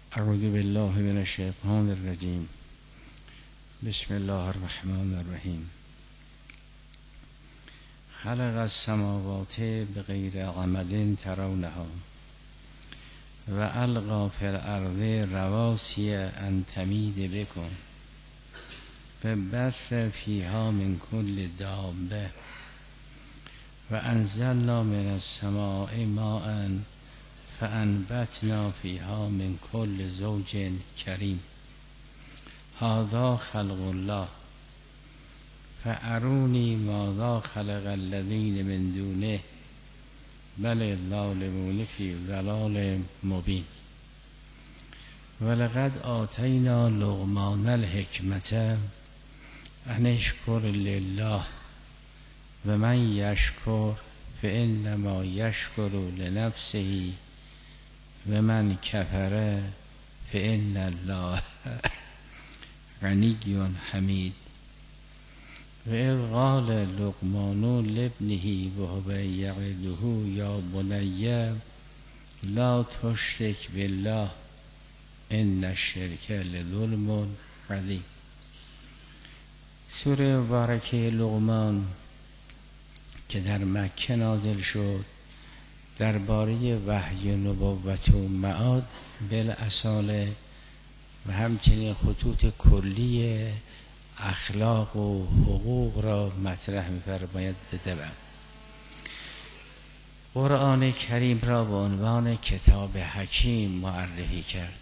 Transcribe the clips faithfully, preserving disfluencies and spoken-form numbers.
اعوذ بالله من الشیطان الرجیم. بسم الله الرحمن الرحیم. خلق السماوات بغیر عمد ترونها و القی فی الارض رواسي ان تمید بكم فبث فیها من کل دابه و انزلنا من السماء ماء فانبتنا فیها من کل زوج کریم. هذا خلق الله فارونی ماذا خلق الذین من دونه بل الظالمون فی ضلال مبین. ولقد آتینا لقمان الحکمت ان اشکر لله و من یشکر فانما یشکر لنفسه و من کفر فان الله غنی حمید. و اذ قال لقمان لابنه وهو یعظه یا بنی لا تشرک بالله ان الشرک لظلم عظیم. سوره مبارکه لقمان که در مکه نازل شد درباره وحی نبوت و معاد بالاصاله و همچنین خطوط کلی اخلاق و حقوق را مطرح می‌فرماید. بدبم قرآن کریم را به عنوان کتاب حکیم معرفی کرد.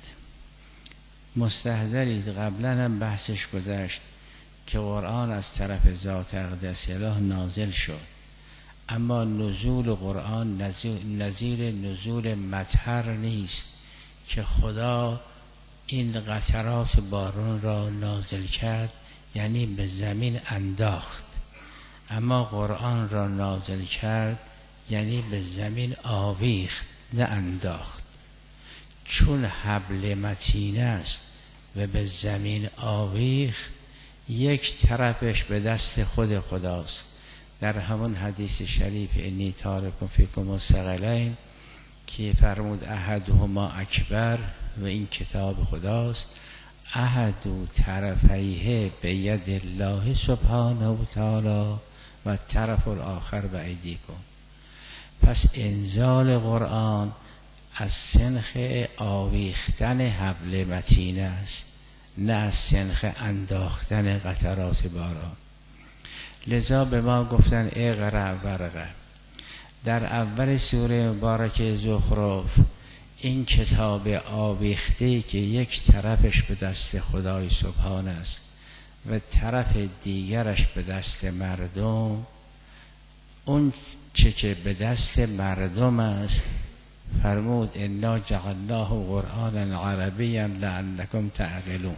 مستحضرید قبلا هم بحثش گذشت که قرآن از طرف ذات اقدس اله نازل شد، اما نزول قرآن نظیر نزول مطر نیست که خدا این قطرات باران را نازل کرد، یعنی به زمین انداخت، اما قرآن را نازل کرد یعنی به زمین آویخت نه انداخت. چون حبل متین است و به زمین آویخت، یک طرفش به دست خود خداست. در همون حدیث شریف انی تارکم فیکم الثقلین که فرمود احدهما اکبر و این کتاب خداست، احد طرفیه به ید الله سبحانه و تعالی و طرف الاخر به ایدیکم. پس انزال قرآن از سنخ آویختن حبل متین است، نه از سنخ انداختن قطرات باران. لذا به ما گفتن اقرأ ورقه. در اول سوره مبارکه زخرف این کتاب آویخته که یک طرفش به دست خدای سبحان است و طرف دیگرش به دست مردم، اون چه که به دست مردم است فرمود انا جعلناه قرآنا عربیا لعلکم تعقلون.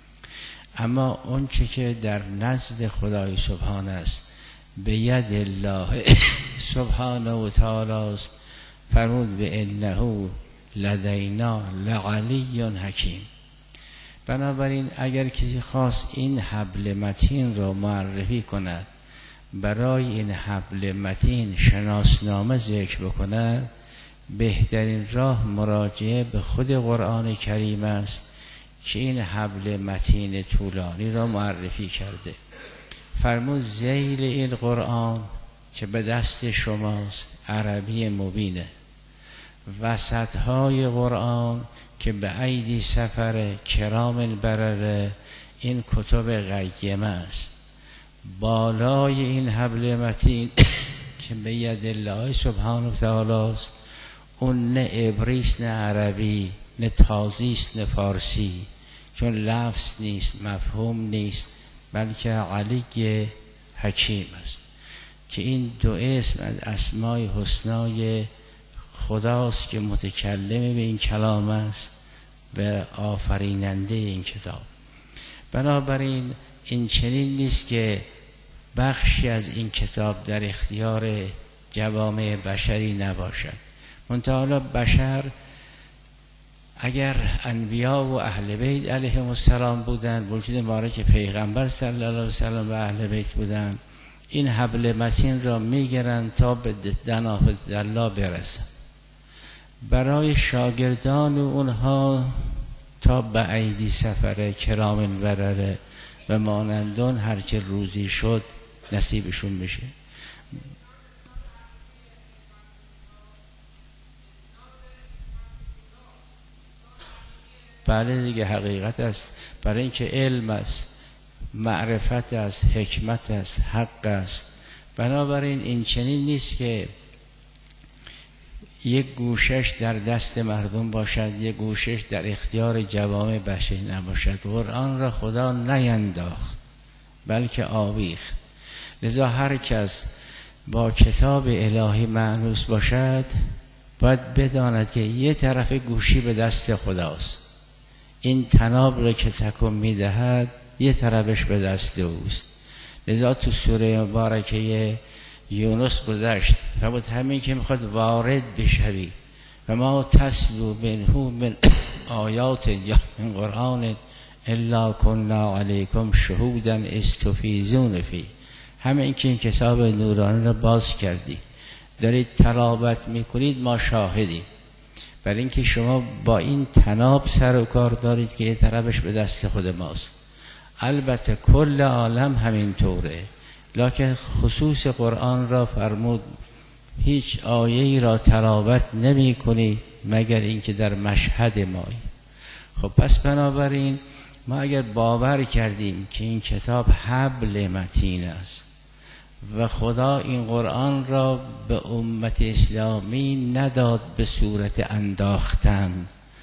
اما اون چه که در نزد خدای سبحان است به ید الله سبحانه و تعالی است فرمود به انه لدینا لعلی حکیم. بنابراین اگر کسی خواست این حبل متین را معرفی کند، برای این حبل متین شناسنامه ذکر بکند، بهترین راه مراجعه به خود قرآن کریم است که این حبل متین طولانی را معرفی کرده. فرمود ذیل این قرآن که به دست شماست عربی مبینه، وسطهای قرآن که به ایدی سفر کرام برره این کتب قیمه است، بالای این حبل متین که به ید الله سبحانه و تعالی است اون نه عبریست نه عربی نه تازیست نه فارسی، چون لفظ نیست مفهوم نیست بلکه علی حکیم است که این دو اسم از اسمای حسنای خداست که متکلم به این کلام است و آفریننده این کتاب. بنابراین این چنین نیست که بخشی از این کتاب در اختیار جوامع بشری نباشد. منتها بشر اگر انبیا و اهل بیت علیهم السلام بودند، وجود مبارک پیغمبر صلی الله علیه وسلم و اهل بیت بودند، این حبل متین را میگیرند تا به دنافذ الله برسند. برای شاگردان اونها تا به ایدی سفره کرام برره و مانندون هرچه روزی شد نصیبشون بشه. بله دیگه حقیقت است، برای اینکه علم است، معرفت است، حکمت است، حق است. بنابراین این چنین نیست که یک گوشش در دست مردم باشد، یک گوشش در اختیار جوامع بشری نباشد. قرآن را خدا نینداخت بلکه آویخت. لذا هر کس با کتاب الهی مانوس باشد باید بداند که یه طرف گوشی به دست خداست، این طناب را که تکون میدهد یه طرفش به دست اوست. لذا تو سوره مبارکه یونس گذشت فرمود همین که میخواد وارد بشوی و ما تسلو منه من آیات یا من قرآن الا کنا علیکم شهودا استفیزون فی، همین که این کتاب نورانی را باز کردید دارید تلاوت میکنید ما شاهدیم، برای اینکه شما با این طناب سر و کار دارید که یه طرفش به دست خود ماست. البته کل عالم همین طوره، لکن خصوص قرآن را فرمود هیچ آیه‌ای را تلاوت نمی کنی مگر اینکه در مشهد مایی. خب پس بنابراین ما اگر باور کردیم که این کتاب حبل متین است و خدا این قرآن را به امت اسلامی نداد به صورت انداختن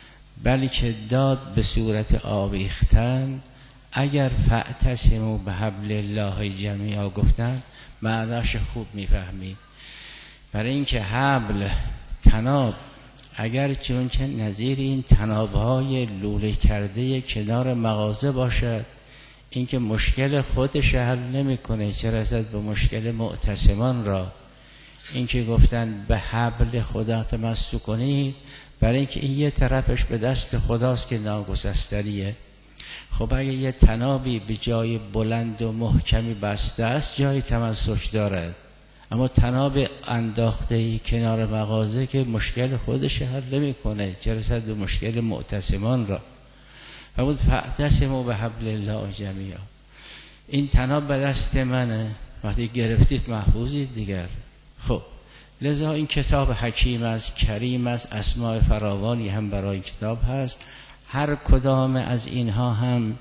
بلکه داد به صورت آویختن، اگر فاعتصموا بحبل الله جمیعا گفتن معناش خوب میفهمیم. برای اینکه حبل طناب اگر چونچه نظیر این طناب‌های لوله کرده کنار مغازه باشد، اینکه مشکل خودش حل نمیکنه چه رسد به مشکل معتصمان را. اینکه گفتن به حبل خدا تمسک کنید برای اینکه این یه طرفش به دست خداست که ناگسستنیه. خب اگه یه طنابی به جای بلند و محکمی بسته است جای تمسک دارد، اما طناب انداخته کنار مغازه که مشکل خودش حل نمیکنه چه رسد به مشکل معتصمان را. فرمود فاعتصموا بحبل الله جمیعا، این طناب به دست منه، وقتی گرفتید محفوظید دیگر. خب لذا این کتاب حکیم است، کریم است، اسماء فراوانی هم برای کتاب هست. هر کدام از اینها هم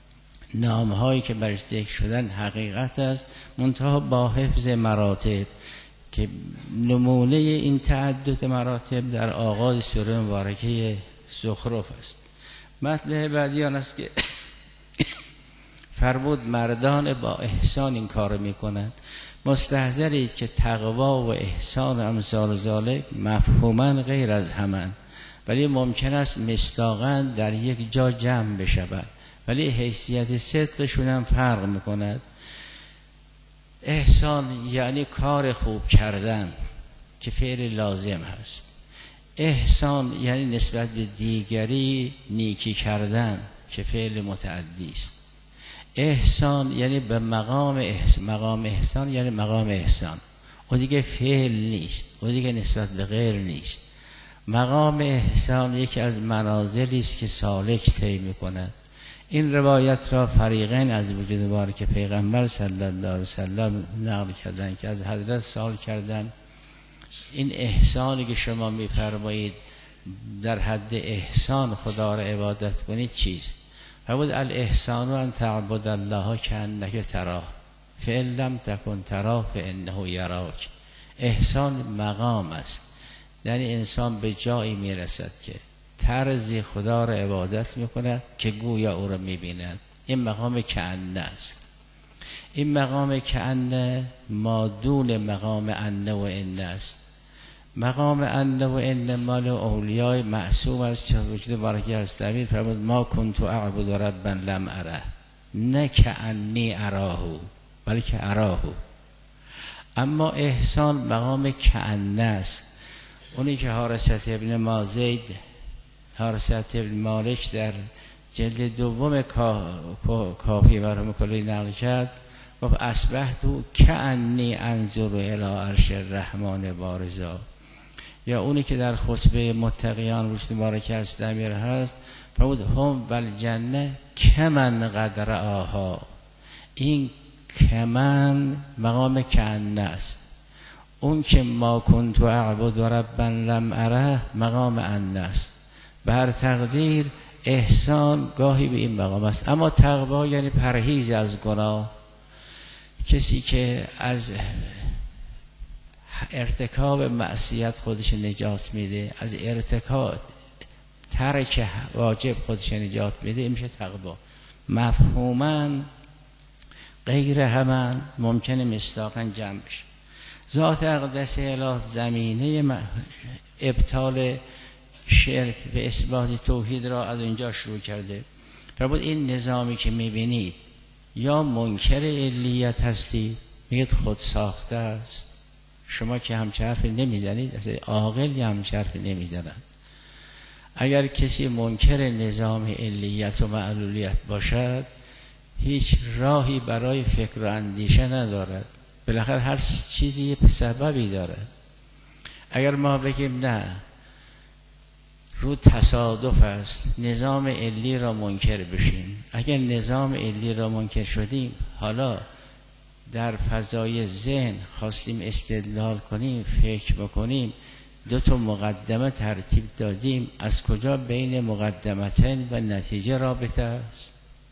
نامهایی که برش ذکر شدن حقیقت است، منتها با حفظ مراتب که نمونه این تعدد مراتب در آغاز سوره مبارکه زخرف است. مطلب بعدی آن است که فرمود مردان با احسان این کار میکنند. مستحضرید که تقوا و احسان امثال ذالک مفهوما غیر از همان، ولی ممکن است مصداقاً در یک جا جمع بشود، ولی حیثیت صدقشون هم فرق میکند. احسان یعنی کار خوب کردن که فعل لازم هست. احسان یعنی نسبت به دیگری نیکی کردن که فعل متعدی است. احسان یعنی به مقام احسان، مقام احسان یعنی مقام احسان، او دیگه فعل نیست، او دیگه نسبت به غیر نیست. مقام احسان یکی از منازلی است که سالک طی می‌کند. این روایت را فریقین از وجود مبارک پیغمبر صلی الله علیه وسلم نقل کردند که از حضرت سوال کردند این احسانی که شما می‌فرمایید در حد احسان خدا را عبادت کنید چیست؟ فرمود الاحسان ان تعبد الله کأنک تراه فإن لم تکن تراه فإنه یراک. احسان مقام است، یعنی انسان به جایی میرسد که طرزی خدا را عبادت میکنه که گویا او را میبیند. این مقام کأنه است. این مقام کأنه مادون مقام انه و انه است. مقام انه و انه مال اولیای معصوم است چه وجود بارکی است. امیر فرمود ما کنت اعبد ربا لم اره نه کأنی اراه بلکه اراه. اما احسان مقام کأنه است، اونی که حارثة ابن مازید حارثة ابن مالک در جلد دوم کافی مرحوم کلی نقل کرد گفت اصبحت کأنی انظر الی عرش الرحمن بارزا. یا اونی که در خطبه متقیان روش مبارک است امیر هست فرمود هم والجنه کمن قدر آها. این کمن مقام کأنه است. اون که ما کنت اعبد ربا لم اره مقام انه است. بر تقدیر احسان گاهی به این مقام است. اما تقوا یعنی پرهیز از گناه. کسی که از ارتکاب معصیت خودش نجات میده، از ارتکاب ترک واجب خودش نجات میده، این میشه تقوا. مفهوما غیر همان ممکنه مصداقا جمع بشه. ذات اقدس اله زمینه ابطال شرک به اثبات توحید را از اینجا شروع کرده. فرمود این نظامی که میبینید یا منکر علیت هستید، میگید خود ساخته است. شما که همچه حرفی نمیزنید، اصلا عاقل یا همچه حرفی نمیزنند. اگر کسی منکر نظام علیت و معلولیت باشد، هیچ راهی برای فکر و اندیشه ندارد. بالاخره هر چیزی سببی دارد. اگر ما بگیم نه، رو تصادف است، نظام علی را منکر بشیم. اگر نظام علی را منکر شدیم، حالا در فضای ذهن خواستیم استدلال کنیم، فکر بکنیم، دو تا مقدمه ترتیب دادیم، از کجا بین مقدمتین و نتیجه رابطه است؟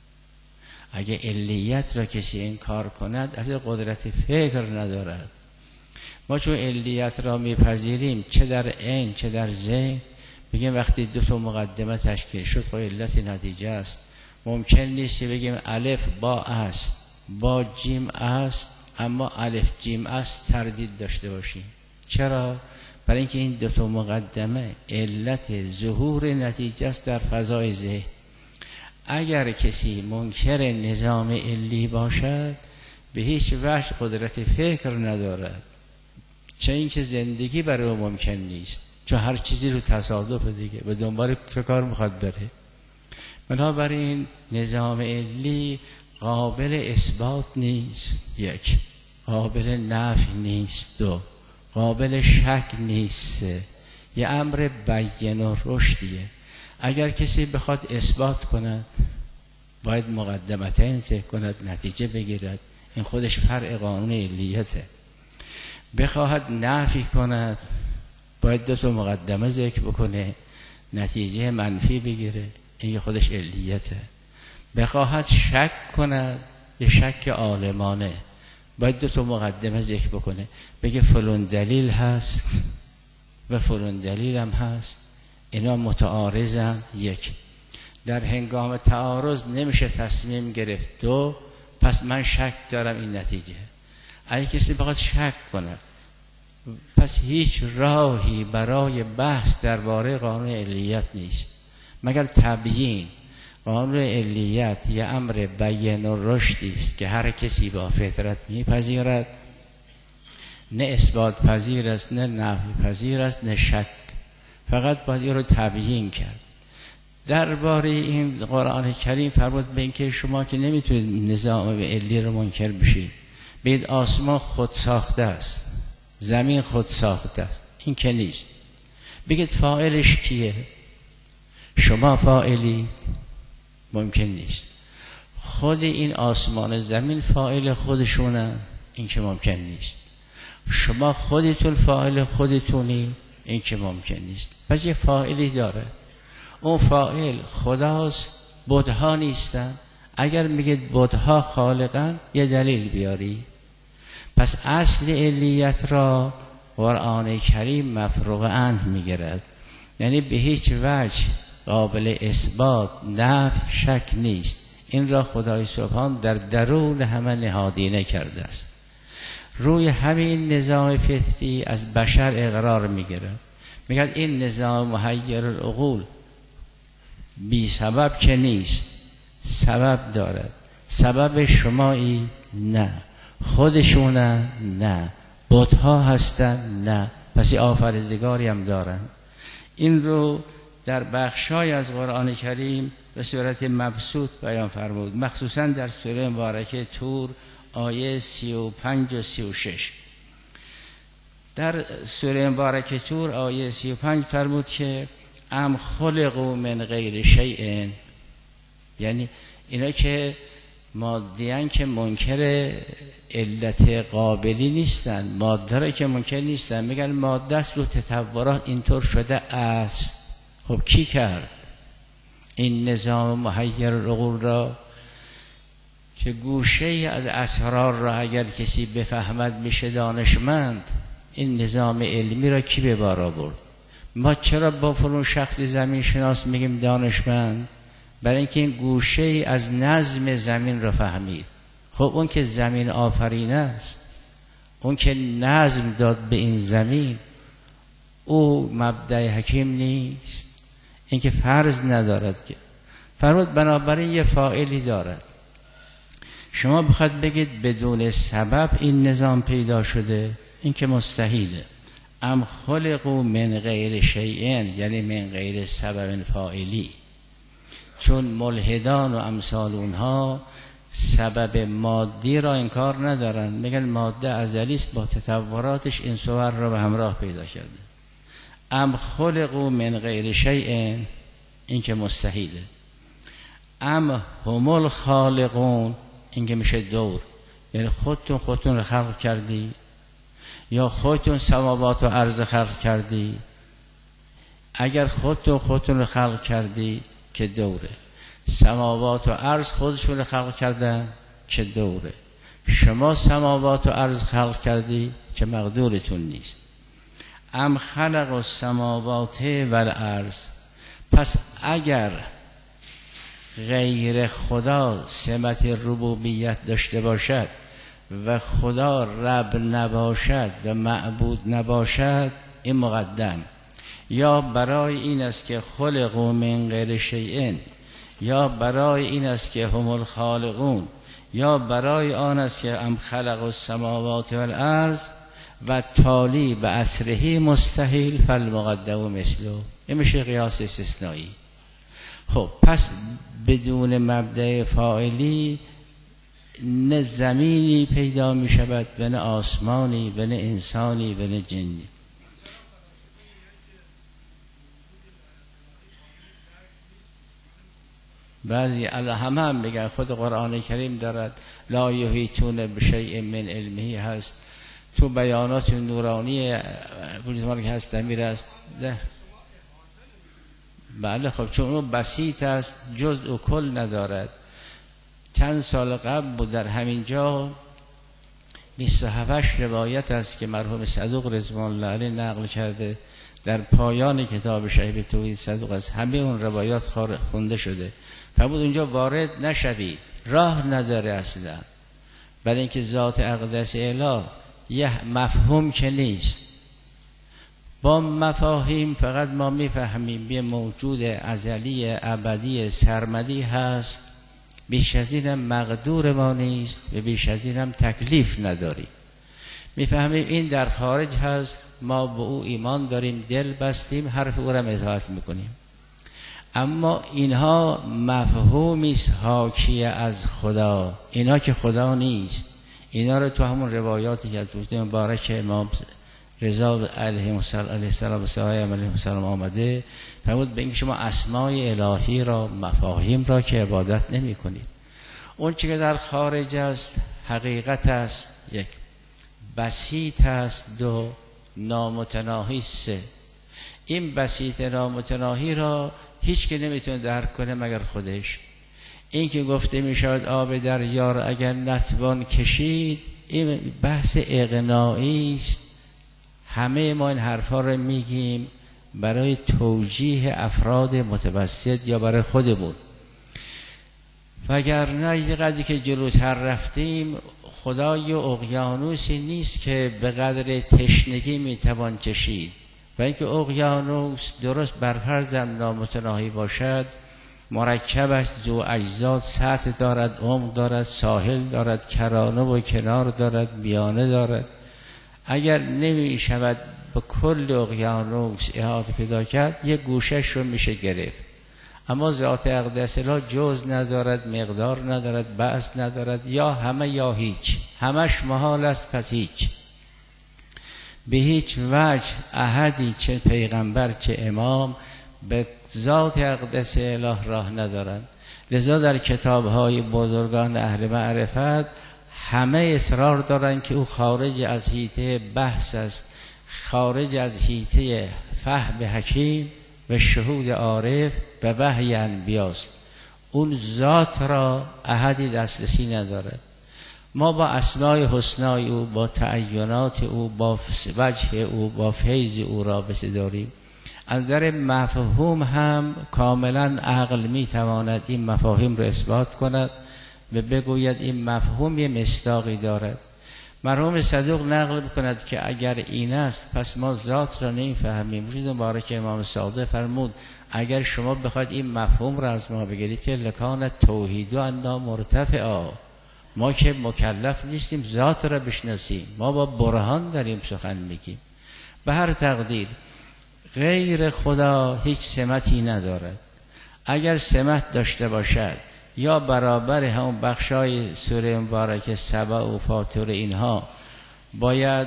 اگه علیت را کسی انکار کند، از قدرت فکر ندارد. ما چون علیت را میپذیریم، چه در عین چه در ذهن، بگیم وقتی دو تا مقدمه تشکیل شد خب علت نتیجه است. ممکن نیست بگیم الف با است، با جیم است، اما الف جیم است تردید داشته باشیم. چرا؟ برای اینکه این دو تا مقدمه علت ظهور نتیجه است در فضای ذهن. اگر کسی منکر نظام علی باشد، به هیچ وجه قدرت فکر ندارد، چه اینکه زندگی برای او ممکن نیست، چون هر چیزی رو تصادف دیگه، به دنبال چه کار میخواد بره. بنابراین نظام علی قابل اثبات نیست، یک، قابل نفی نیست، دو، قابل شک نیست، یه امر بیان و رشدیه. اگر کسی بخواد اثبات کند، باید مقدمتین ذکر کند، نتیجه بگیرد. این خودش فرع قانون علیته. بخواهد نفی کند، باید دو تا مقدمه ذکر بکنه، نتیجه منفی بگیره. این خودش علیته. بخواهد شک کند، یه شک عالمانه، باید دو تا مقدمه ذکر بکنه، بگه فلان دلیل هست و فلان دلیل هم هست، اینا متعارضن. یک، در هنگام تعارض نمیشه تصمیم گرفت. دو، پس من شک دارم این نتیجه. اگه کسی بخواد شک کنه، پس هیچ راهی برای بحث درباره قانون علیت نیست مگر تبیین. قانون علیت یه امر بیان و رشدی است که هر کسی با فطرت میپذیرد، نه اثبات پذیر است، نه نفی پذیر است، نه شک. فقط باید این رو تبیین کرد. درباره این قرآن کریم فرمود به اینکه شما که نمیتونید نظام علی رو منکر بشید، بگید آسمان خود ساخته است، زمین خود ساخته است. این که نیست. بگید فاعلش کیه؟ شما فاعلی؟ ممکن نیست. خود این آسمان زمین فاعل خودشونن؟ این که ممکن نیست. شما خودتون فاعل خودتونی؟ این که ممکن نیست. پس یه فاعلی داره، اون فاعل خداست، بت‌ها نیستن. اگر میگید بت‌ها خالقن، یه دلیل بیاری. پس اصل علیت را قرآن کریم مفروغ عنه میگیرد، یعنی به هیچ وجه قابل اثبات، نفی، شک نیست. این را خدای سبحان در درون همه نهادینه کرده است. روی همین نظام فطری از بشر اقرار میگیره، میگه این نظام محیر العقول بی سبب که نیست، سبب دارد. سبب شمایی؟ نه. خودشونن؟ نه. بت‌ها هستن؟ نه. پس آفریدگاری هم دارن. این رو در بخشای از قرآن کریم به صورت مبسوط بیان فرمود، مخصوصا در سوره مبارکه طور آیه سی و پنج و سی و شش. در سوره مبارکه طور آیه سی و پنج فرمود که ام خلقوا من غیر شیء، یعنی اینا که مادیان که منکر علت قابلی نیستن، ماده را که منکر نیستن، میگن ماده است رو تطورات اینطور شده است. خب کی کرد این نظام محیر العقول را که گوشه ای از اسرار را اگر کسی بفهمد میشه دانشمند؟ این نظام علمی را کی به بار آورد؟ ما چرا با فلان شخص زمین شناس میگیم دانشمند؟ برای اینکه این گوشه ای از نظم زمین را فهمید. خب اون که زمین آفرین است، اون که نظم داد به این زمین، او مبدأ حکیم نیست؟ این که فرض ندارد که فرمود بنابراین یه فاعلی دارد. شما بخواد بگید بدون سبب این نظام پیدا شده، این که مستحیله. ام خلقوا من غیر شیء، یعنی من غیر سبب فاعلی. چون ملحدان و امثال اونها سبب مادی را انکار ندارن، میگن ماده ازلی است، با تطوراتش این صور را به همراه پیدا کرده. ام خلقوا من غیر شیء، این که مستحیله. ام هم الخالقون، این که میشه دور، یعنی خودتون خودتون رو خلق کردی، یا خودتون سماوات و ارض خلق کردی؟ اگر خودتون خودتون رو خلق کردی که دوره، سماوات و ارض خودشون رو خلق کردن که دوره، شما سماوات و ارض خلق کردی که مقدورتون نیست. ام خلق السماوات والارض، پس اگر غیر خدا سمت ربوبیت داشته باشد و خدا رب نباشد و معبود نباشد، این مقدم. یا برای این است که خلقوا من غیر شیء، یا برای این است که هم الخالقون، یا برای آن است که ام خلق السماوات والارض و تالی به اصرهی مستحیل فالمقدم مثله. این میشه قیاس استثنایی. خب پس بدون مبدأ فاعلی نه زمینی پیدا می شود و نه آسمانی و نه انسانی و نه جنی. بعضی الله همه هم بگن، خود قرآن کریم دارد لا یحیطون بشیء من علمه هست، تو بیانات نورانی بودیمان که هست امیر است. بله خب چون اون بسیط است، جزء و کل ندارد. چند سال قبل بود در همین جا بیست و هفت روایت است که مرحوم صدوق رضوان الله علیه نقل کرده در پایان کتاب شهید توحید صدوق است. همه اون روایات خونده شده. فرمود اونجا وارد نشوید، راه نداره اصلا، برای اینکه ذات اقدس الهی یه مفهوم که نیست. با مفاهیم فقط ما میفهمیم یه موجود ازلی ابدی سرمدی هست، بیش از اینم مقدور ما نیست و بیش از اینم تکلیف نداری. میفهمیم این در خارج هست، ما به او ایمان داریم، دل بستیم، حرف او را اطاعت میکنیم. اما اینها مفهومی است حاکی از خدا، اینا که خدا نیست. اینا رو تو همون روایاتی که از وجود مبارک امام رضا علیه السلام و صحابه علیه السلام آمده، فرمود به اینکه شما اسمای الهی را، مفاهیم را که عبادت نمی کنید. اون چی که در خارج است حقیقت است، یک بسیط است، دو نامتناهی، سه این بسیط نامتناهی را هیچ که نمیتونه درک کنه مگر خودش. این که گفته میشود آب دریا را اگر نتوان کشید، این بحث اقناعی است. همه ما این حرفا رو میگیم برای توجیه افراد متوسط یا برای خودمون، وگرنه یه قدری که جلوتر رفتیم خدا یه اقیانوسی نیست که به قدر تشنگی میتوان چشید. و اینکه اقیانوس درست بر فرض نامتناهی باشد، مرکب است، ذو اجزا، سطح دارد، عمق دارد، ساحل دارد، کرانه و کنار دارد، میانه دارد. اگر نمی شود به کل اقیانوس احاطه پیدا کرد، یک گوشش رو میشه گرفت. اما ذات اقدس الهی جز ندارد، مقدار ندارد، بعض ندارد، یا همه یا هیچ، همش محال است پس هیچ. به هیچ وجه احدی، چه پیغمبر چه امام، به ذات اقدس اله راه ندارند. لذا در کتاب‌های بزرگان اهل معرفت همه اصرار دارند که او خارج از حیطه بحث است، خارج از حیطه فهم حکیم و شهود عارف و وحی انبیاست. اون ذات را احدی دسترسی ندارد. ما با اسمای حسنای او، با تعینات او، با وجه او، با فیض او رابطه داریم. از در مفهوم هم کاملا عقل می تواند این مفاهیم را اثبات کند و بگوید این مفهوم یه مصداقی دارد. مرحوم صدوق نقل میکند که اگر این است پس ما ذات را نمیفهمیم. وجود مبارک امام صادق فرمود اگر شما بخواید این مفهوم را از ما بگیرید که لکان توحید و انا مرتفعا، ما که مکلف نیستیم ذات را بشناسیم، ما با برهان داریم سخن میگیم. به هر تقدیر غیر خدا هیچ سمتی ندارد. اگر سمت داشته باشد یا برابر همون بخشای سوره مبارکه سبا و فاطر اینها باید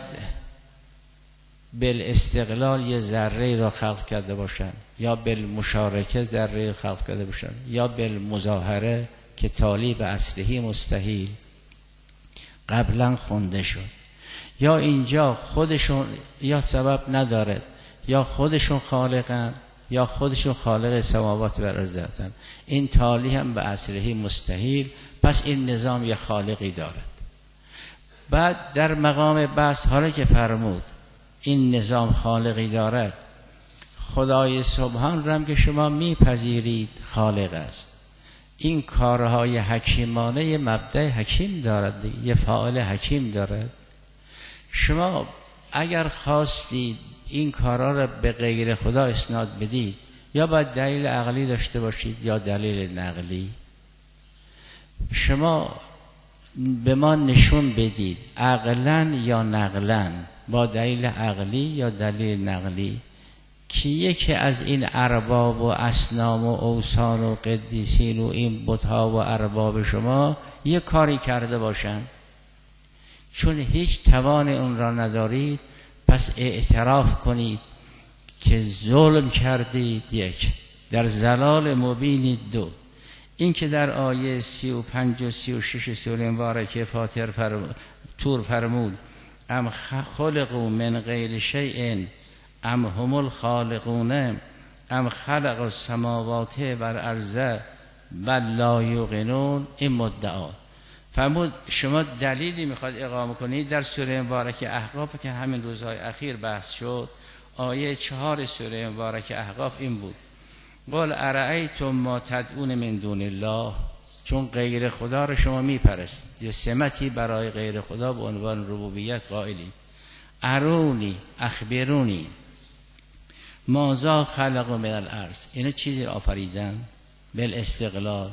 بالاستقلال یه ذره را خلق کرده باشند، یا بالمشارکه ذره را خلق کرده باشند، یا بالمظاهره که تالی به اصلهی مستحیل قبلا خونده شد، یا اینجا خودشون یا سبب ندارد، یا خودشون خالقن یا خودشون خالق سماوات و ارض هستند. این تالی هم به اصلهی مستحیل، پس این نظام یه خالقی دارد. بعد در مقام بحث حالا که فرمود این نظام خالقی دارد، خدای سبحان را هم که شما میپذیرید خالق است، این کارهای حکیمانه یه مبدأ حکیم دارد، یه فاعل حکیم دارد. شما اگر خواستید این کارها را به غیر خدا اسناد بدید، یا باید دلیل عقلی داشته باشید یا دلیل نقلی. شما به ما نشون بدید عقلا یا نقلا، با دلیل عقلی یا دلیل نقلی، که یکی از این ارباب و اصنام و اوثان و قدیسین و این بت‌ها و ارباب شما یه کاری کرده باشن. چون هیچ توان اون را ندارید، پس اعتراف کنید که ظلم کردید. یک، در ضلال مبین. دو، این که در آیه سی و پنج و سی و شش سوره مبارکه فاطر فرمود تور فرمود ام خلقوا من غیر شیء ام هم الخالقون ام خلق السماوات و الارض بل لا یوقنون، این مدعا فرمود. شما دلیلی میخواد اقامه کنید در سوره مبارکه احقاف که همین روزهای اخیر بحث شد، آیه چهار سوره مبارکه احقاف این بود قل ارأیتم ما تدعون من دون الله، چون غیر خدا رو شما میپرستید، یه سمتی برای غیر خدا به عنوان ربوبیت قائلی. ارونی اخبرونی ماذا خلق من الارض، اینا چیزی آفریدن بالاستقلال.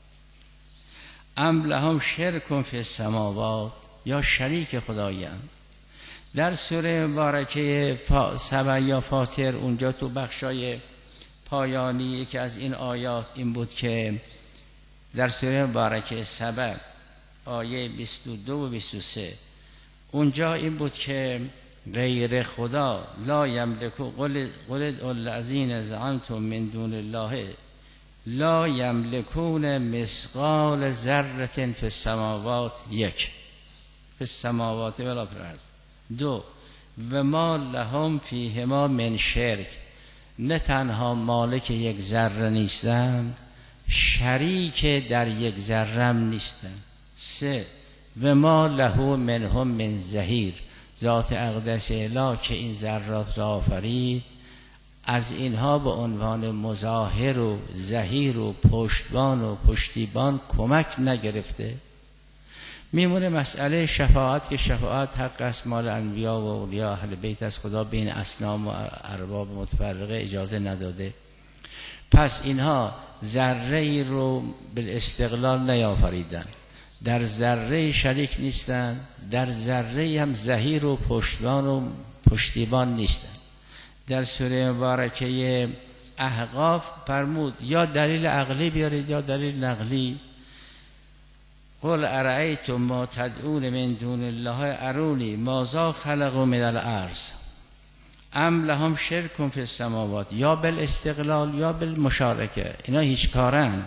ام لهم شرک فی السماوات، یا شریک خدایند. در سوره مبارکه سبع یا فاطر اونجا تو بخشای پایانی یکی از این آیات این بود که در سوره مبارکه سبع آیه بیست و دو و بیست و سه اونجا این بود که غیر خدا لا یملکو قل قل الذین زعمتم من دون الله لا یملکون مثقال ذره فی السماوات، یک فی السماوات و لا فی الارض. دو، و ما لهم فیهما من شرک، نه تنها مالک یک ذره نیستند، شریک در یک ذره هم نیستند. سه، و ما له منهم من ظهیر، ذات اقدس اله که این ذرات را آفرید از اینها به عنوان مظاهر و ظهیر و پشتبان و پشتیبان کمک نگرفته. میمونه مسئله شفاعت که شفاعت حق است، مال انبیا و اولیاء اهل بیت از خدا بین اصنام و ارباب متفرقه اجازه نداده. پس اینها ذره ای رو بالاستقلال نیافریدن، در ذره شریک نیستن، در ذره هم ظهیر و پشتبان و پشتیبان نیستن. در سوره مبارکه احقاف فرمود یا دلیل عقلی بیارید یا دلیل نقلی. قل ارأیتم ما تدعون من دون الله ارونی ماذا خلقوا من الارض ام لهم شرک فی السماوات، یا بالاستقلال یا بالمشارکه، اینا هیچ کارن.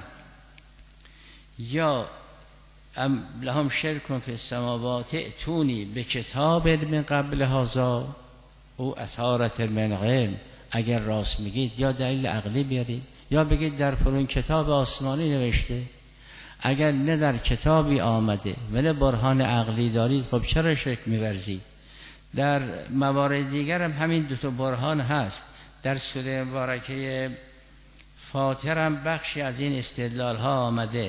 یا ام لهم شرک فی السماوات ائتونی به کتاب من قبل هذا او اثارت من علم، اگر راست میگید یا دلیل عقلی بیارید یا بگید در فلان کتاب آسمانی نوشته. اگر نه در کتابی آمده و نه برهان عقلی دارید، خب چرا شرک می‌ورزید؟ در موارد دیگر هم همین دو تا برهان هست. در سوره مبارکه فاطر هم بخشی از این استدلال ها آمده.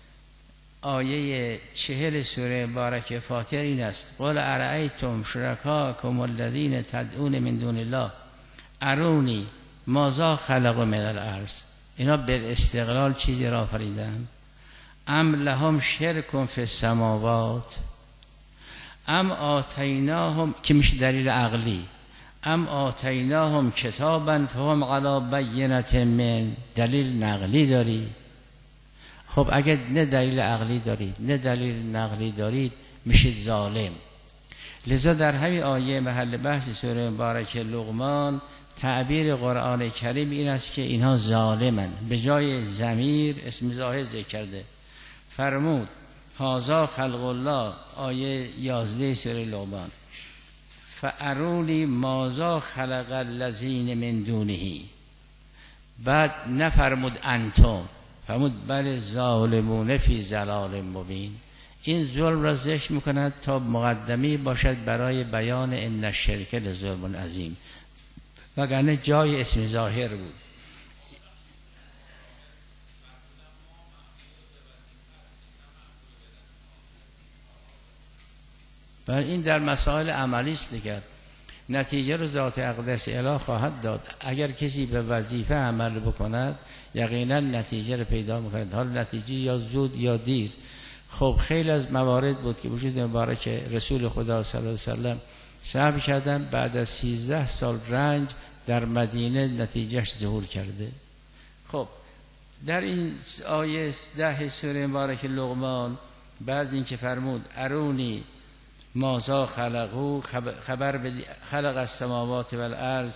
آیه چهل سوره مبارکه فاطر این است: قل ارأیتم شرکاکم الذین تدعون من دون الله ارونی ماذا خلقوا من الارض. اینا به استقلال چیزی را آفریدند. ام لهم شرک فی السماوات ام آتیناهم، که میشه دلیل عقلی، ام آتیناهم کتابا فهم علی بینة من، دلیل نقلی داری. خب اگر نه دلیل عقلی دارید نه دلیل نقلی دارید میشید ظالم. لذا در همین آیه محل بحث سوره مبارکه لقمان تعبیر قرآن کریم این است که اینها ظالمن. به جای ضمیر اسم ظاهر ذکر کرده، فرمود هذا خلق الله، آیه یازده سوره لقمان، فارونی ماذا خلق الذین من دونه. بعد نفرمود انتم، فرمود بل ظالمون فی ضلال مبین. این ظلم را ذکر میکند تا مقدمی باشد برای بیان ان الشرک لظلم عظیم، وگرنه جای اسم ظاهر بود. بر این در مسائل عملی است دیگر. نتیجه رو ذات اقدس اله خواهد داد. اگر کسی به وظیفه عمل بکند یقینا نتیجه رو پیدا میکند، حال نتیجه یا زود یا دیر. خب خیلی از موارد بود که وجود مبارک رسول خدا صلی الله علیه وسلم صبر کردن، بعد از سیزده سال رنج در مدینه نتیجهش ظهور کرده. خب در این آیه ده سوره مبارک لقمان بعض این که فرمود ارونی ماذا خلقو، خبر بدی خلق السماوات والارض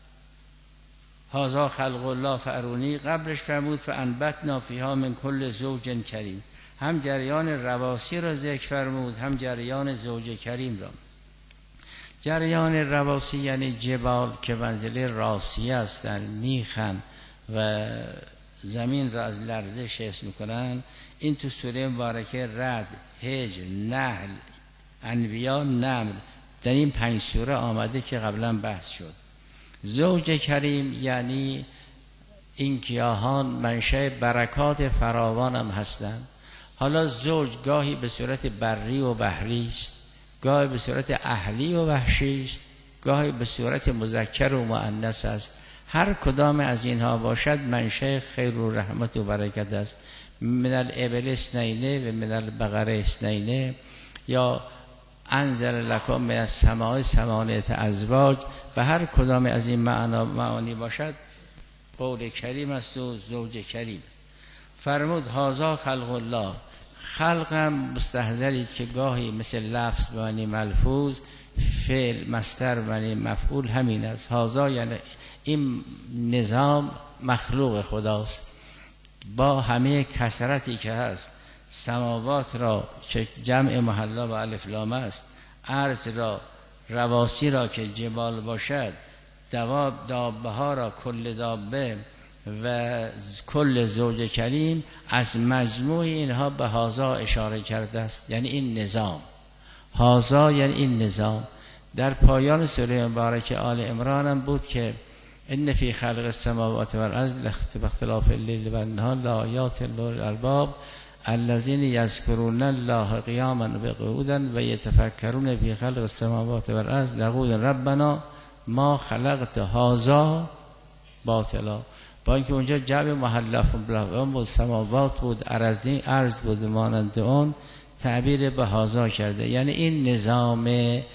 هذا خلق الله فارونی، قبلش فرمود فانبتنا فیها من کل زوج کریم. هم جریان رواسی را ذکر فرمود هم جریان زوج کریم را. جریان رواسی یعنی جبال که منزله راسیه هستند، میخن و زمین را از لرزش حفظ میکنن. این تو سوره مبارکه رعد، حجر، نحل، انبیا، نمل در این پنج سوره آمده که قبلا بحث شد. زوج کریم یعنی این گیاهان منشأ برکات فراوان هم هستند. حالا زوج گاهی به صورت بری و بحری است، گاهی به صورت اهلی و وحشی است، گاهی به صورت مذکر و مؤنث است. هر کدام از اینها باشد منشأ خیر و رحمت و برکت است. من الابل اثنین و من البقره اثنین، یا انزل لکم من السماء ثمانیة ازواج. به هر کدام از این معنا معانی باشد قول کریم است و زوج کریم. فرمود هذا خلق الله، خلقم مستحضرید که گاهی مثل لفظ به معنی ملفوظ، فعل مصدر به معنی مفعول همین است. هذا یعنی این نظام مخلوق خداست با همه کثرتی که هست. سماوات را که جمع محلا و الف لام است، ارض را، رواسی را که جبال باشد، دواب دابه ها را کل دابه و کل زوج کریم، از مجموع اینها به هازا اشاره کرده است. یعنی این نظام، هازا یعنی این نظام. در پایان سوره مبارکه آل عمران هم بود که ان فی خلق السماوات والارض لاختلاف الليل والنهار لآیات لأولی الالباب الذین یذکرون الله قیاما و قعودا و یتفکرون فی خلق السماوات والارض یقولون ربنا ما خلقت هذا باطلا. با اینکه اونجا جمع محلف بود، سماوات بود، ارضی ارض بود، مانند اون تعبیر به هذا کرده. یعنی این نظام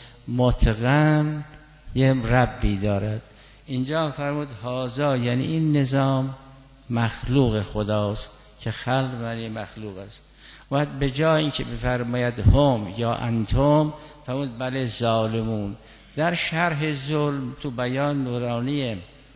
متقن یه ربی دارد. اینجا فرمود هذا یعنی این نظام مخلوق خداست که خلق معنی مخلوق است. و به جای اینکه بفرماید هم یا انتم، فرمود بله ظالمون. در شرح ظلم تو بیان نورانی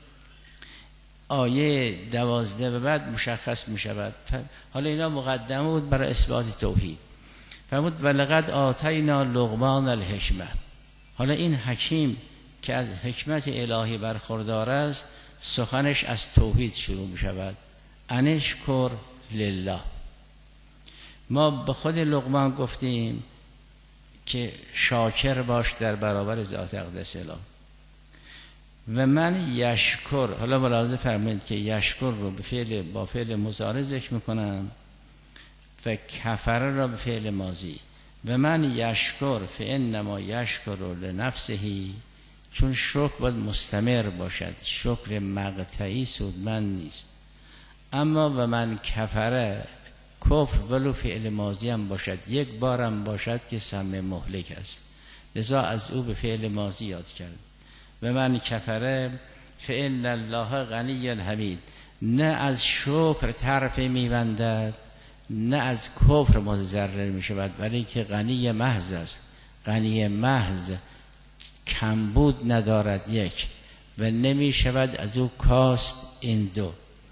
آیه دوازده به بعد مشخص می شود. حالا اینا مقدمه بود برای اثبات توحید. فرمود ولقد آتینا لقمان الحکمه. حالا این حکیم که از حکمت الهی برخوردار است سخنش از توحید شروع می شود. انشکر لله. ما به خود لقمان گفتیم که شاکر باش در برابر ذات اقدس اله. و من یشکر، حالا ملاحظه فرمایید که یشکر رو به فعل با فعل مضارع ذکر میکنم و کفر را به فعل ماضی. و من یشکر فانما یشکر لنفسه، چون شکر باید مستمر باشد، شکر مقطعی سودمند نیست. اما و من کفره، کفر ولو فعل ماضی هم باشد، یک بارم باشد که سم مهلک است، لذا از او به فعل ماضی یاد کرد. و من کفره فإن الله غنی حمید. نه از شکر طرفی میبندد نه از کفر متضرر میشود، ولی که غنی محض است. غنی محض کمبود ندارد یک، و نمی شود از او کاسب این دو.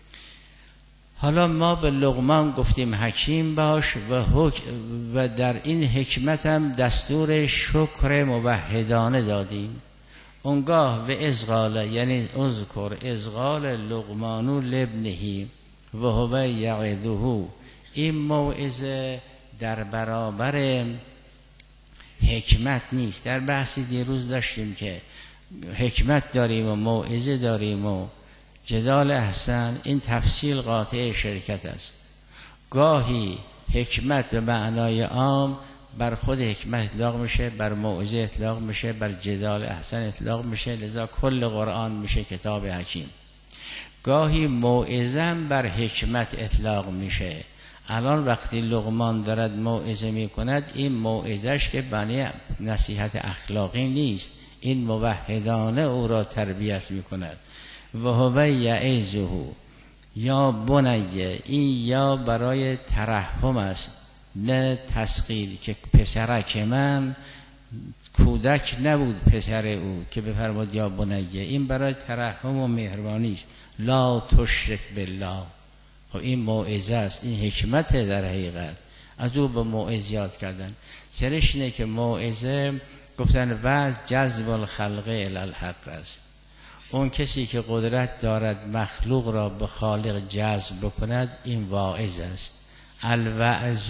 حالا ما به لقمان گفتیم حکیم باش و, حک... و در این حکمت هم دستور شکر موحدانه دادیم. اونگاه و ازغال، یعنی اذکر ازغال لقمانو لابنه و هو یعظه. این موعظه در برابر حکمت نیست. در بحثی دیروز داشتیم که حکمت داریم و موعظه داریم و جدال احسن، این تفصیل قاطع شرکت است. گاهی حکمت به معنای عام بر خود حکمت اطلاق میشه، بر موعظه اطلاق میشه، بر جدال احسن اطلاق میشه، لذا کل قرآن میشه کتاب حکیم. گاهی موعظه بر حکمت اطلاق میشه. الان وقتی لقمان دارد موعظه میکند، این موعظهش که بنی نصیحت اخلاقی نیست، این موحدانه او را تربیت میکند. و هو یعظه یا بنیه، این یا برای ترحم است نه تسخیر، که پسرک من کودک نبود پسر او که بفرماد یا بنیه، این برای ترحم و مهربانی است. لا تشرک بالله. خب این موعظه است، این حکمت در حقیقت. از او به موعظه یاد کردن. سرش اینه که موعظه گفتن وعظ جذب الخلق الی الحق است. اون کسی که قدرت دارد مخلوق را به خالق جذب بکند، این واعظ است. الوعظ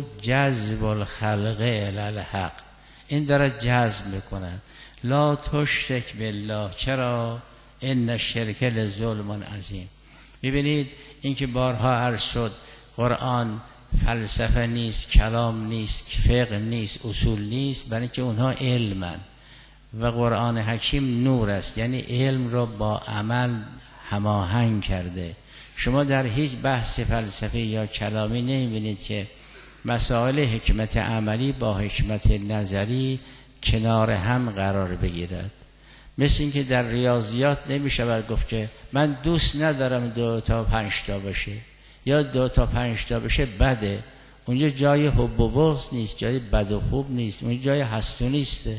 جذب الخلق الی الحق، این دارد جذب میکند. لا تشرک بالله. چرا؟ ان الشرک لظلم عظیم. ببینید این که بارها عرض شد قرآن فلسفه نیست، کلام نیست، فقه نیست، اصول نیست، برای که اونها علمن و قرآن حکیم نور است، یعنی علم را با عمل هماهنگ کرده. شما در هیچ بحث فلسفی یا کلامی نمی‌بینید که مسائل حکمت عملی با حکمت نظری کنار هم قرار بگیرد. مثل این که در ریاضیات نمی‌شود گفت که من دوست ندارم دو تا پنج تا بشه، یا دو تا پنج تا بشه بده. اونجا جای حب و بغض نیست، جای بد و خوب نیست، اونجا جای هست و نیسته.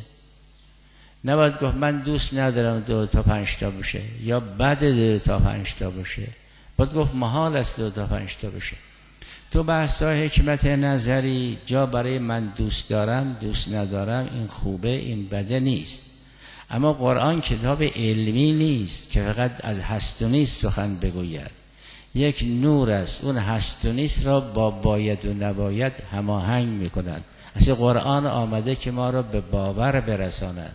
نباید گفت من دوست ندارم دو تا پنج تا بشه یا بد دو تا پنج تا بشه، باید گفت محال است دو تا پنج تا بشه. تو بحث های حکمت نظری جا برای من دوست دارم دوست ندارم، این خوبه این بده نیست. اما قرآن کتاب علمی نیست که فقط از هست و نیست سخن بگوید، یک نور است، اون هست و نیست را با باید و نباید هماهنگ میکند. اصلا قرآن آمده که ما را به باور برساند،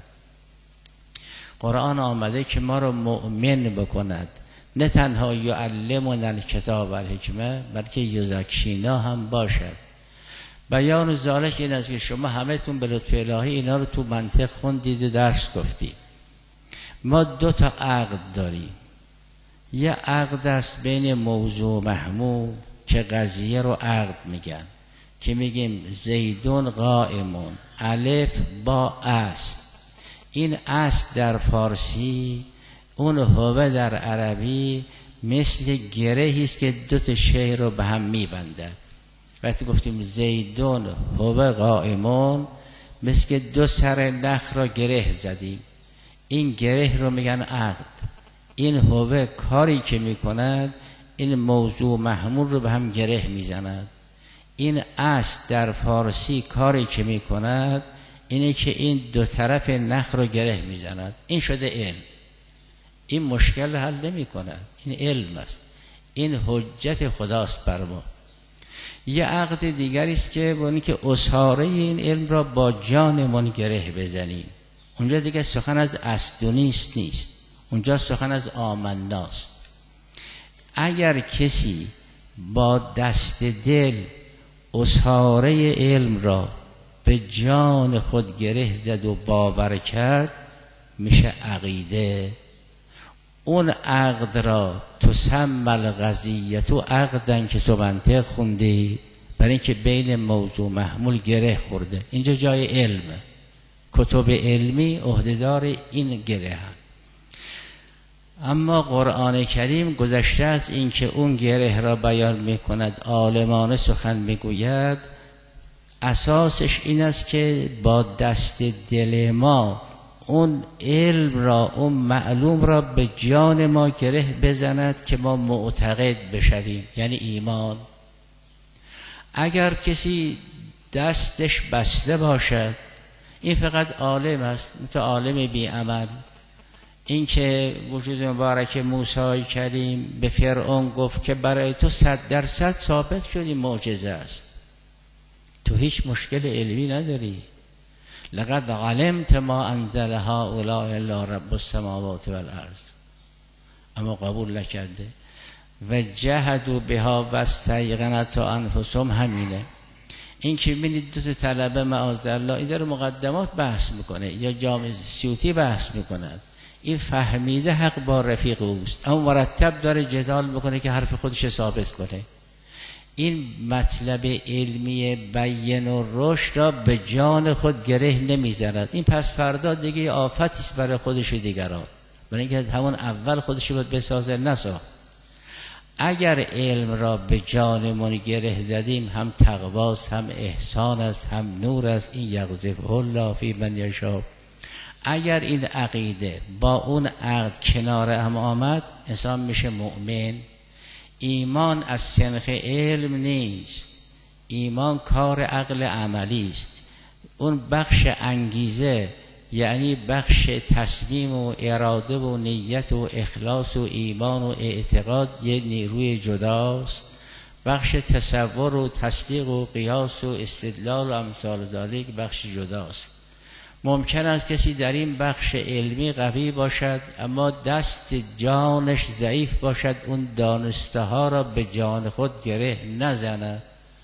قرآن آمده که ما را مؤمن بکند، نه تنها یعلمنا الکتاب و الحکمه بلکه یزکینا هم باشد. بیان ذالک این است که شما همه تون به لطف الهی اینا رو تو منطق خوندید و درس گفتید. ما دو تا عقد داریم، یه عقد است بین موضوع و محمول که قضیه رو عقد میگن، که میگیم زیدون قائمون، الف با است. این است در فارسی، اون هوه در عربی مثل گرهی است که دو تا شی رو به هم میبنده. وقتی گفتیم زیدون هوه قائمون، مثل که دو سر نخ را گره زدیم. این گره رو میگن عقد. این هوه کاری که میکند این موضوع محمول رو به هم گره میزند. این اصل در فارسی کاری که میکند اینه که این دو طرف نخ رو گره میزند. این شده علم. این مشکل رو حل نمی کند. این علم است. این حجت خداست بر ما. یه عقد دیگری است که اونی که اساره این علم را با جانمون گره بزنیم. اونجا دیگه سخن از اصل و نیست نیست. اونجا سخن از آمناست. اگر کسی با دست دل اساره علم را به جان خود گره زد و باور کرد میشه عقیده. اون عقد را تسمى القضیه تو عقدن که تو منطق خوندی، برای اینکه بین موضوع محمول گره خورده. اینجا جای علمه. کتب علمی عهدهدار این گره هم. اما قرآن کریم گذشته از این که اون گره را بیان میکند، عالمانه سخن میگوید، اساسش این است که با دست دل ما اون علم را، اون معلوم را به جان ما گره بزند که ما معتقد بشویم، یعنی ایمان. اگر کسی دستش بسته باشد، این فقط عالم است، مثل عالم بی عمل. این که وجود مبارک موسی کریم به فرعون گفت که برای تو صد درصد ثابت شدی معجزه است، تو هیچ مشکل علمی نداری. لقد علمت ما انزل هؤلاء الا رب السماوات والارض، اما قبول نکرده. و جحدوا بها واستیقنتها انفسهم. همینه. این که ببینید دو تا طلبه معاذالله این در مقدمات بحث میکنه یا جامع سیوطی بحث میکند، این فهمیده حق با رفیق اوست، اما مرتب داره جدال میکنه که حرف خودش ثابت کنه. این مطلب علمی بیان و رشد را به جان خود گره نمیزند. این پس فردا دیگه آفتی است برای خودش و دیگران، برای اینکه همون اول خودش باید بسازه، نساخت. اگر علم را به جانمون گره زدیم، هم تقواست، هم احسان است، هم نور است. این یغذف الله فی من یشاء. اگر این عقیده با اون عقد کنار هم آمد، انسان میشه مؤمن. ایمان از سنخ علم نیست، ایمان کار عقل عملی است. اون بخش انگیزه، یعنی بخش تصمیم و اراده و نیت و اخلاص و ایمان و اعتقاد، یه نیروی جداست. بخش تصور و تصدیق و قیاس و استدلال و امثال ذالک بخش جداست. ممکن است کسی در این بخش علمی قوی باشد، اما دست جانش ضعیف باشد، اون دانسته ها را به جان خود گره نزند.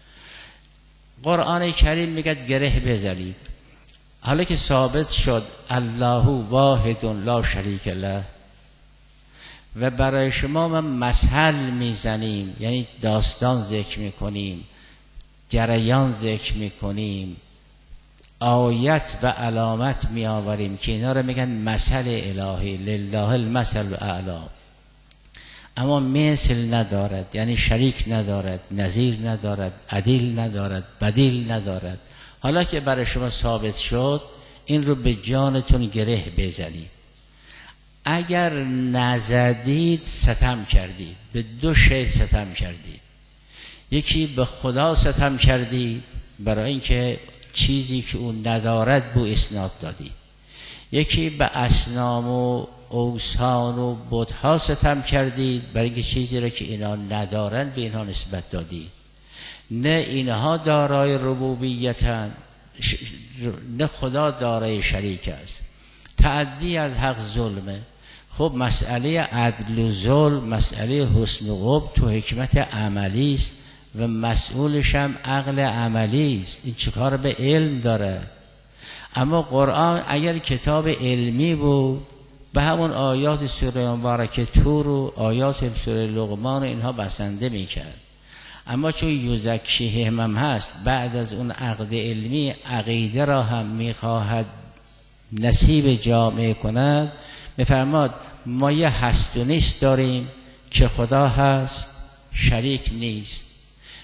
قرآن کریم میگه گره بزنید. حالا که ثابت شد الله واحد لا شریک له، و برای شما ما مثل میزنیم، یعنی داستان ذکر میکنیم، جریان ذکر میکنیم، آیت و علامت می آوریم که اینا رو میگن مثل الهی، لله المثل الاعلی. اما مثل ندارد، یعنی شریک ندارد، نظیر ندارد، عدیل ندارد، بدیل ندارد. حالا که برای شما ثابت شد، این رو به جانتون گره بزنید. اگر نزدید ستم کردید، به دو شی ستم کردید. یکی به خدا ستم کردید، برای اینکه چیزی که اون ندارد بو اسناد دادید. یکی به اصنام و اوثان و بت‌ها ستم کردید، برای اینکه چیزی را که اینا ندارن به اینها نسبت دادید. نه اینها دارای ربوبیتن، نه خدا دارای شریک است. تعدی از حق ظلمه. خب مسئله عدل و ظلم مسئله حسن و قبح تو حکمت عملی است و مسئولش هم عقل عملی است. این چیکار به علم داره؟ اما قرآن اگر کتاب علمی بود، به همون آیات سوره مبارکه طور و آیات سوره لقمان اینها بسنده میکرد. اما چون یزکیهم هم هست، بعد از اون عقد علمی عقیده را هم میخواهد نصیب جامعه کند، میفرماد ما یه هست و نیست داریم که خدا هست، شریک نیست.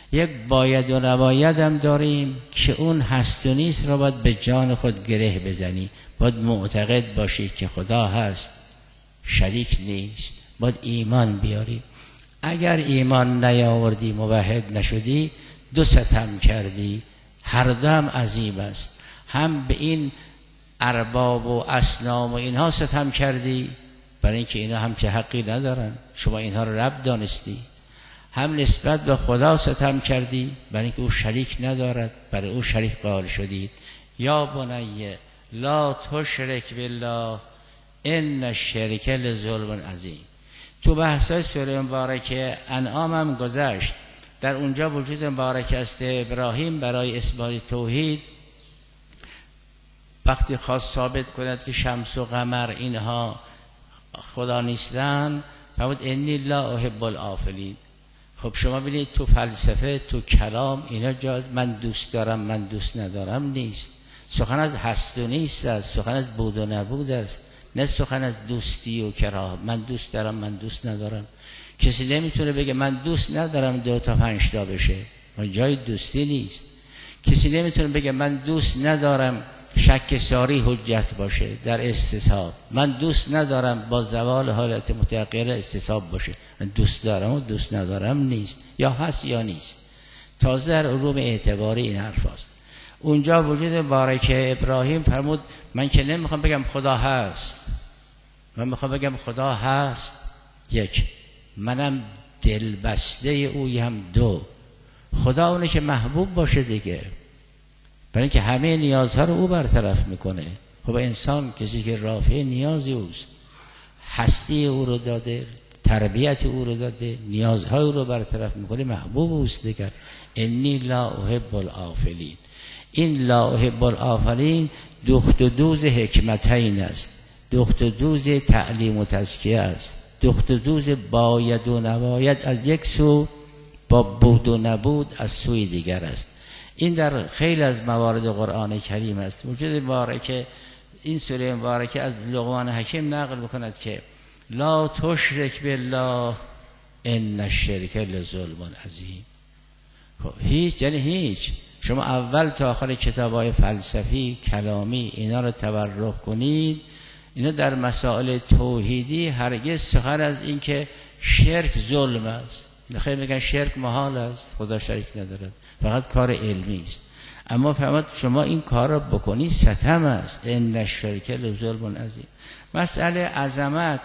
یک باید و نباید هم داریم که اون هست و نیست را باید به جان خود گره بزنی. باید معتقد باشی که خدا هست، شریک نیست، باید ایمان بیاری. اگر ایمان نیاوردی، موحد نشدی، دو ستم کردی. هر دو هم عظیم است. هم به این ارباب و اصنام و اینها ستم کردی برای اینکه اینا هم چه حقی ندارن، شما اینها رو رب دانستی. هم نسبت به خدا ستم کردی برای اینکه او شریک ندارد، برای او شریک قائل شدید. یا بنی لا تشرک بالله ان الشرک لظلم عظیم. تو بحثای سوره مبارکه انعام هم گذشت، در اونجا وجود مبارک است ابراهیم برای اثبات توحید وقتی خواست ثابت کند که شمس و قمر اینها خدا نیستن، فرمود انی لا احب الافلین. خب شما ببینید تو فلسفه، تو کلام اینا جاز من دوست دارم من دوست ندارم نیست. سخن از هست و نیست است، سخن از بود و نبود است، نه سخن از دوستی و کراهت. من دوست دارم من دوست ندارم. کسی نمیتونه بگه من دوست ندارم دو تا پنج تا بشه، جای دوستی نیست. کسی نمیتونه بگه من دوست ندارم شک ساری حجت باشه در استصحاب. من دوست ندارم با زوال حالت متغیره استصحاب باشه. من دوست دارم و دوست ندارم نیست، یا هست یا نیست. تازه در علوم اعتباری این حرف هست. اونجا وجود مبارکه ابراهیم فرمود من که نمیخوام بگم خدا هست، من میخوام بگم خدا هست یک، منم دلبسته اویم دو. خدا اونه که محبوب باشه دیگه، برای اینکه همه نیازها رو او برطرف میکنه. خب انسان کسی که رافع نیازی اوست، هستی او رو داده، تربیت او رو داده، نیازهای او رو برطرف میکنه، محبوب اوست دیگر. انی لا احب الافلین. این لا احب الافلین دخت و دوز حکمتین است، دخت و دوز تعلیم و تزکیه است، دخت و دوز باید و نباید از یک سو با بود و نبود از سوی دیگر است. این در خیلی از موارد قرآن کریم است. وجود مبارکه این سوره مبارکه از لقمان حکیم نقل میکند که لا تشرک بالله ان الشرک لظلم عظیم. خب هیچ، یعنی هیچ. شما اول تا آخر کتابای فلسفی کلامی اینا رو تبرک کنید، اینا در مسائل توحیدی هرگز سخن از این که شرک ظلم است. خیلی میگن شرک محال است، خدا شریک ندارد، فقط کار علمی است. اما فهمت شما این کار رو بکنی ستم است. ان الشرک لظلم عظیم. مسئله عظمت،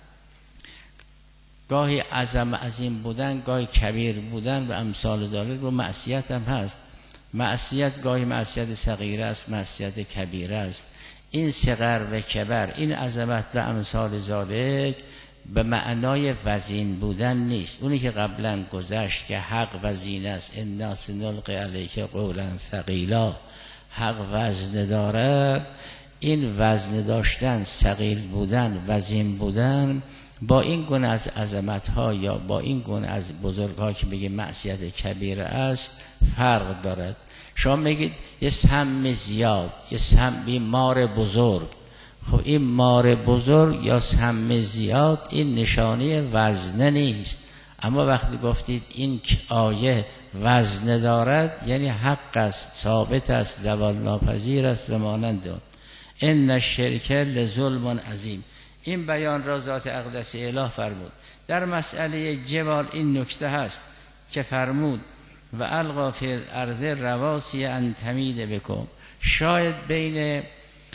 گاهی عظم عظیم بودن، گاهی کبیر بودن و امثال ذالک رو معصیت هم هست. معصیت گاهی معصیت صغیره است، معصیت کبیره است. این صغر و کبر، این عظمت و امثال ذالک به معنای وزین بودن نیست. اونی که قبلا گذشت که حق وزین است، انا سنلقی علیک قولا ثقیلا، حق وزن دارد. این وزن داشتن، ثقیل بودن، وزین بودن با این گونه از عظمت ها یا با این گونه از بزرگ ها که بگه معصیت کبیره است فرق دارد. شما میگید یه سهم زیاد، یه سهم مار بزرگ. خب این مار بزرگ یا سهم زیاد این نشانه وزنه نیست. اما وقتی گفتید این آیه وزن دارد یعنی حق است، ثابت است، زوال ناپذیر است و مانند اون. ان الشرک لظلم عظیم. این بیان را ذات اقدس اله فرمود. در مسئله جبال این نکته هست که فرمود و القا فی الارض رواسی ان تمید بکم. شاید بین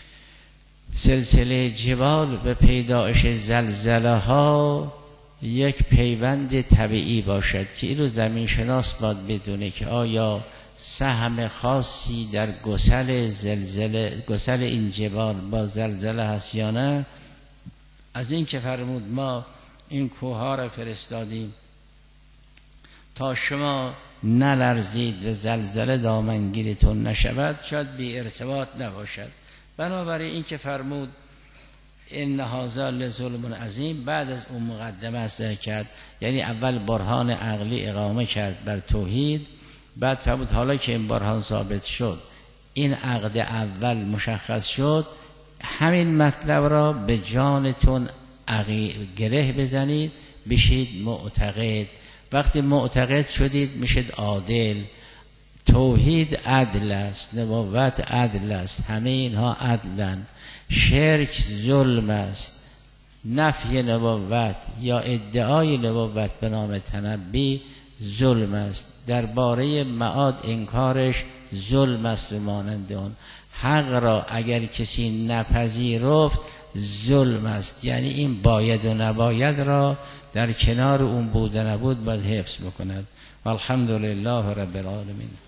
سلسله جبال و پیدایش زلزله ها یک پیوند طبیعی باشد که این رو زمین شناس باید بدونه که آیا سهم خاصی در گسل زلزله گسل این جبال با زلزله هست یا نه. از این که فرمود ما این کوه را فرستادیم تا شما نلرزید و زلزله دامنگیرتون نشود، شاید بی ارتباط نباشد. بنابراین این که فرمود ان هذا لظلم عظیم، بعد از اون مقدمه است کرد، یعنی اول برهان عقلی اقامه کرد بر توحید، بعد فرمود حالا که این برهان ثابت شد، این عقد اول مشخص شد، همین مطلب را به جانتون گره بزنید، بشید معتقد وقتی معتقد شدید میشید عادل. توحید عدل است، نبوت عدل است، همه اینها عدلن. شرک ظلم است. نفی نبوت یا ادعای نبوت به نام تنبی ظلم است. درباره معاد انکارش ظلم است و مانند اون. حق را اگر کسی نپذیرفت ظلم است. یعنی این باید و نباید را در کنار اون بود و نبود باید حفظ بکند. والحمدلله رب العالمین.